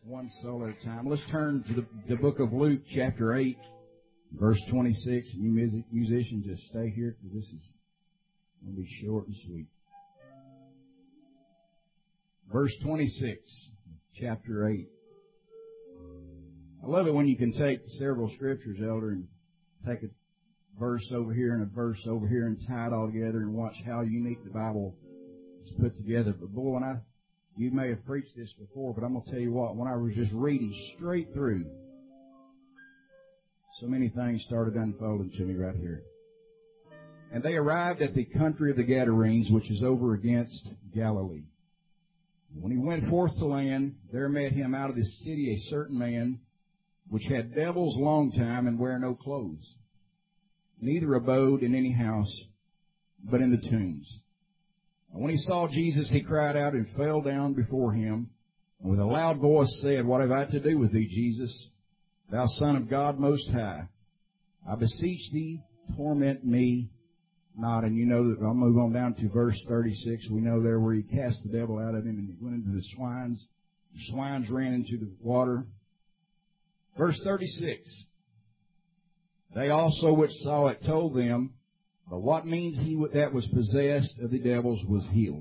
one soul at a time. Let's turn to the book of Luke, chapter 8, verse 26. You musicians, just stay here, because this is going to be short and sweet. Verse 26, chapter 8. I love it when you can take several scriptures, Elder, and take a verse over here and a verse over here and tie it all together and watch how unique the Bible is put together. But boy, you may have preached this before, but I'm going to tell you what, when I was just reading straight through, so many things started unfolding to me right here. And they arrived at the country of the Gadarenes, which is over against Galilee. When he went forth to land, there met him out of the city a certain man, which had devils long time and wear no clothes, neither abode in any house, but in the tombs. And when he saw Jesus, he cried out and fell down before him, and with a loud voice said, What have I to do with thee, Jesus, thou Son of God Most High? I beseech thee, torment me not. And you know that I'll move on down to verse 36. We know there where he cast the devil out of him, and he went into the swines. The swines ran into the water. Verse 36. They also which saw it told them, but what means he that was possessed of the devils was healed.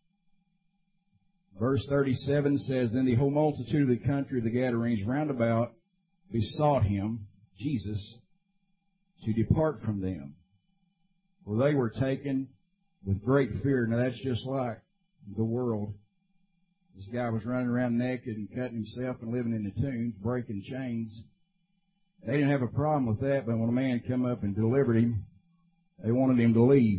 Verse 37 says, Then the whole multitude of the country of the Gadarenes round about besought him, Jesus, to depart from them. For they were taken with great fear. Now that's just like the world. This guy was running around naked and cutting himself and living in the tombs, breaking chains. They didn't have a problem with that, but when a man come up and delivered him, they wanted him to leave.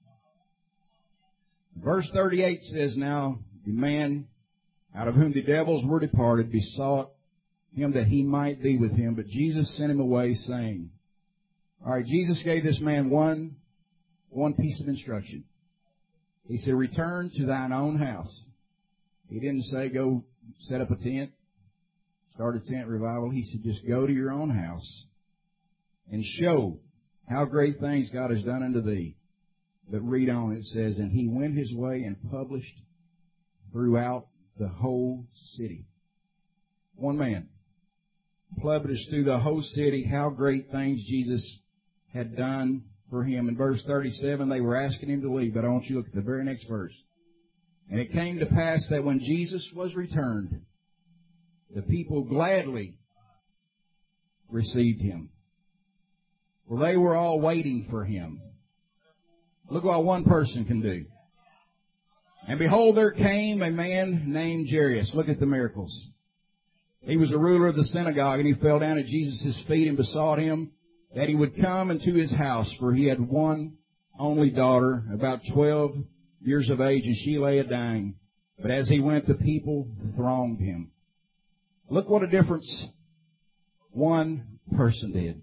Verse 38 says, Now the man out of whom the devils were departed besought him that he might be with him, but Jesus sent him away, saying, All right, Jesus gave this man one piece of instruction. He said, Return to thine own house. He didn't say go set up a tent, start a tent revival. He said just go to your own house and show how great things God has done unto thee. But read on, it says, And he went his way and published throughout the whole city. One man published through the whole city how great things Jesus had done for him. In verse 37, they were asking him to leave, but I want you to look at the very next verse. And it came to pass that when Jesus was returned, the people gladly received him, for they were all waiting for him. Look what one person can do. And behold, there came a man named Jairus. Look at the miracles. He was a ruler of the synagogue, and he fell down at Jesus' feet and besought him that he would come into his house, for he had one only daughter, about 12 years of age, and she lay a-dying. But as he went, the people thronged him. Look what a difference one person did.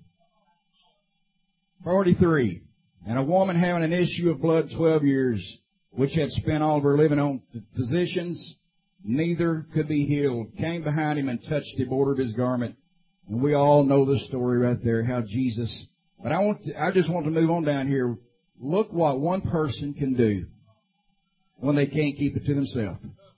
43. And a woman having an issue of blood 12 years, which had spent all of her living on physicians, neither could be healed, came behind him and touched the border of his garment. And we all know the story right there, how Jesus... But I just want to move on down here. Look what one person can do when they can't keep it to themselves.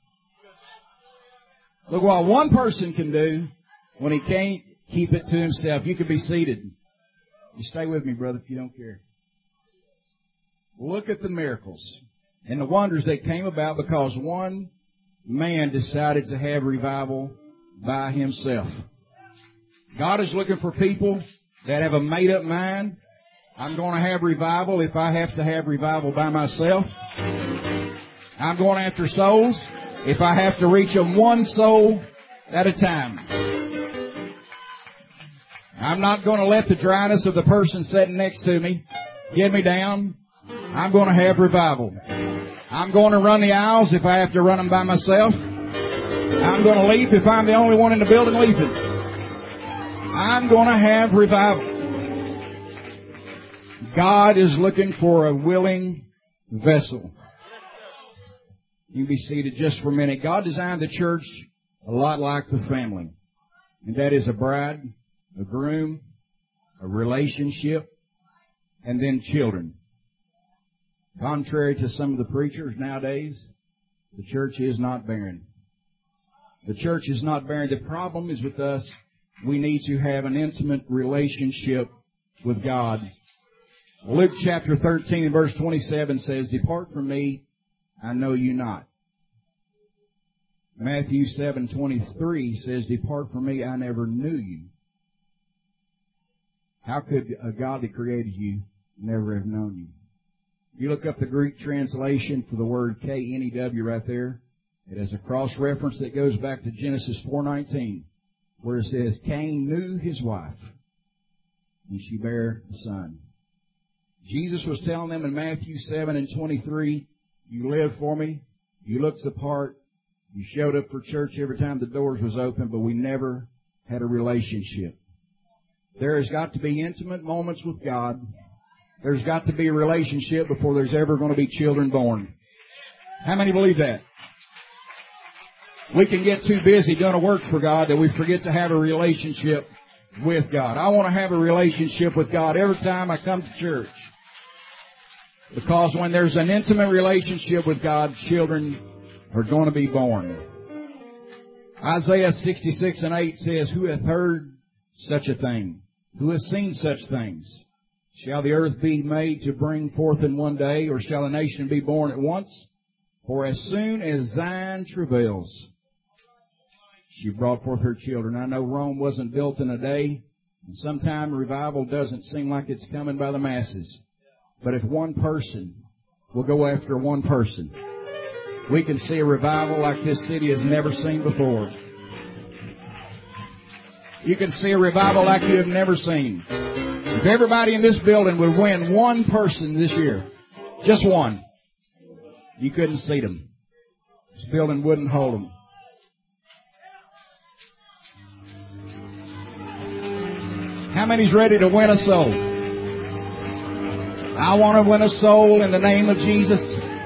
Look what one person can do when he can't keep it to himself. You can be seated. You stay with me, brother, if you don't care. Look at the miracles and the wonders that came about because one man decided to have revival by himself. God is looking for people that have a made-up mind. I'm going to have revival if I have to have revival by myself. I'm going after souls if I have to reach them one soul at a time. I'm not going to let the dryness of the person sitting next to me get me down. I'm going to have revival. I'm going to run the aisles if I have to run them by myself. I'm going to leap if I'm the only one in the building leaping. I'm going to have revival. God is looking for a willing vessel. You can be seated just for a minute. God designed the church a lot like the family. And that is a bride, a groom, a relationship, and then children. Contrary to some of the preachers nowadays, the church is not barren. The church is not barren. The problem is with us. We need to have an intimate relationship with God. Luke chapter 13 and verse 27 says, "Depart from me, I know you not." Matthew 7:23 says, "Depart from me, I never knew you." How could a God that created you never have known you? You look up the Greek translation for the word K-N-E-W right there. It has a cross-reference that goes back to Genesis 4:19, where it says, "Cain knew his wife, and she bare a son." Jesus was telling them in Matthew 7:23, "You lived for me, you looked the part, you showed up for church every time the doors was open, but we never had a relationship." There has got to be intimate moments with God. There's got to be a relationship before there's ever going to be children born. How many believe that? We can get too busy doing a work for God that we forget to have a relationship with God. I want to have a relationship with God every time I come to church. Because when there's an intimate relationship with God, children are going to be born. Isaiah 66:8 says, "Who hath heard such a thing? Who has seen such things? Shall the earth be made to bring forth in one day, or shall a nation be born at once? For as soon as Zion travails, she brought forth her children." I know Rome wasn't built in a day, and sometimes revival doesn't seem like it's coming by the masses. But if one person will go after one person, we can see a revival like this city has never seen before. You can see a revival like you have never seen. If everybody in this building would win one person this year, just one, you couldn't seat them. This building wouldn't hold them. How many's ready to win a soul? I want to win a soul in the name of Jesus.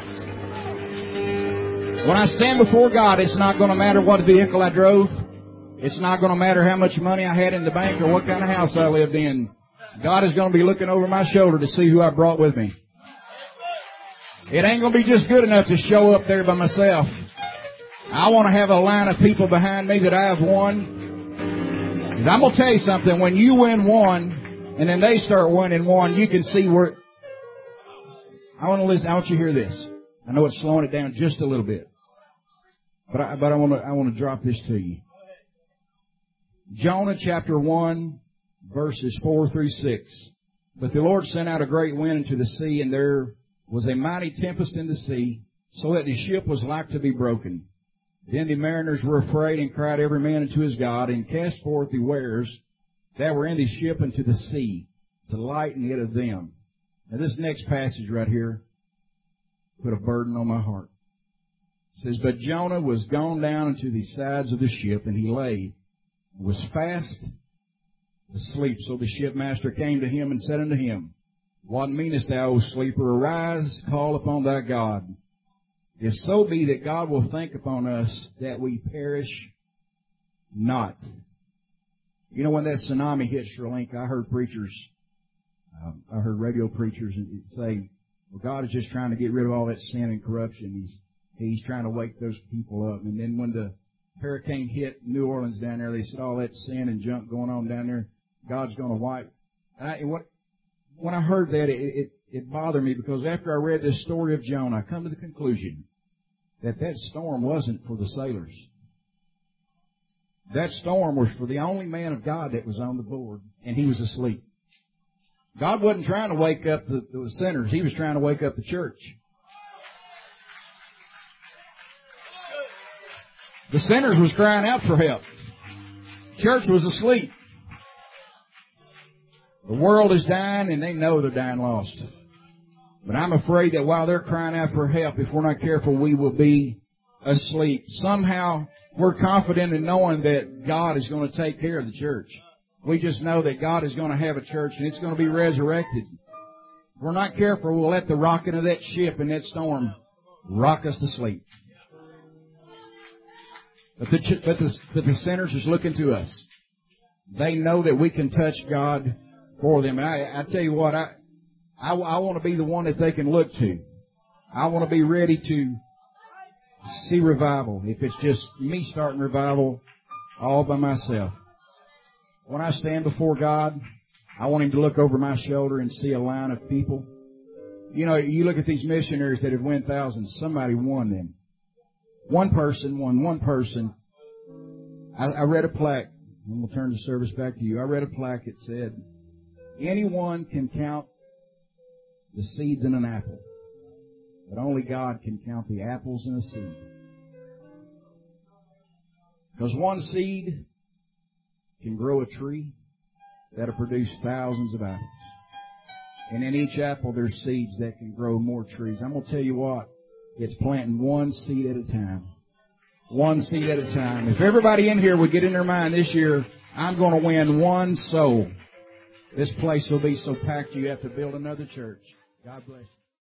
When I stand before God, it's not going to matter what vehicle I drove. It's not going to matter how much money I had in the bank or what kind of house I lived in. God is going to be looking over my shoulder to see who I brought with me. It ain't going to be just good enough to show up there by myself. I want to have a line of people behind me that I have won. Because I'm going to tell you something. When you win one, and then they start winning one, you can see where... I want you to hear this. I know it's slowing it down just a little bit. But I want to drop this to you. Jonah chapter 1, verses 4 through 6. "But the Lord sent out a great wind into the sea, and there was a mighty tempest in the sea, so that the ship was like to be broken. Then the mariners were afraid, and cried every man unto his God, and cast forth the wares that were in the ship into the sea, to lighten it of them." Now this next passage right here put a burden on my heart. It says, "But Jonah was gone down into the sides of the ship, and he lay, and was fast asleep. So the shipmaster came to him and said unto him, What meanest thou, O sleeper? Arise, call upon thy God. If so be that God will think upon us, that we perish not." You know, when that tsunami hit Sri Lanka, I heard radio preachers say, "Well, God is just trying to get rid of all that sin and corruption. He's trying to wake those people up." And then when the hurricane hit New Orleans down there, they said all that sin and junk going on down there, God's going to wipe. When I heard that, it bothered me, because after I read this story of Jonah, I come to the conclusion that storm wasn't for the sailors. That storm was for the only man of God that was on the board, and he was asleep. God wasn't trying to wake up the sinners. He was trying to wake up the church. The sinners was crying out for help. Church was asleep. The world is dying, and they know they're dying lost. But I'm afraid that while they're crying out for help, if we're not careful, we will be asleep. Somehow, we're confident in knowing that God is going to take care of the church. We just know that God is going to have a church, and it's going to be resurrected. If we're not careful, we'll let the rocking of that ship and that storm rock us to sleep. But the sinners is looking to us. They know that we can touch God for them. And I tell you what, I want to be the one that they can look to. I want to be ready to see revival. If it's just me starting revival all by myself. When I stand before God, I want Him to look over my shoulder and see a line of people. You know, you look at these missionaries that have won thousands. Somebody won them. One person won one person. I read a plaque, and we'll turn the service back to you. I read a plaque that said, anyone can count the seeds in an apple, but only God can count the apples in a seed. Because one seed can grow a tree that'll produce thousands of apples. And in each apple there's seeds that can grow more trees. I'm going to tell you what, it's planting one seed at a time. One seed at a time. If everybody in here would get in their mind this year, I'm going to win one soul, this place will be so packed you have to build another church. God bless you.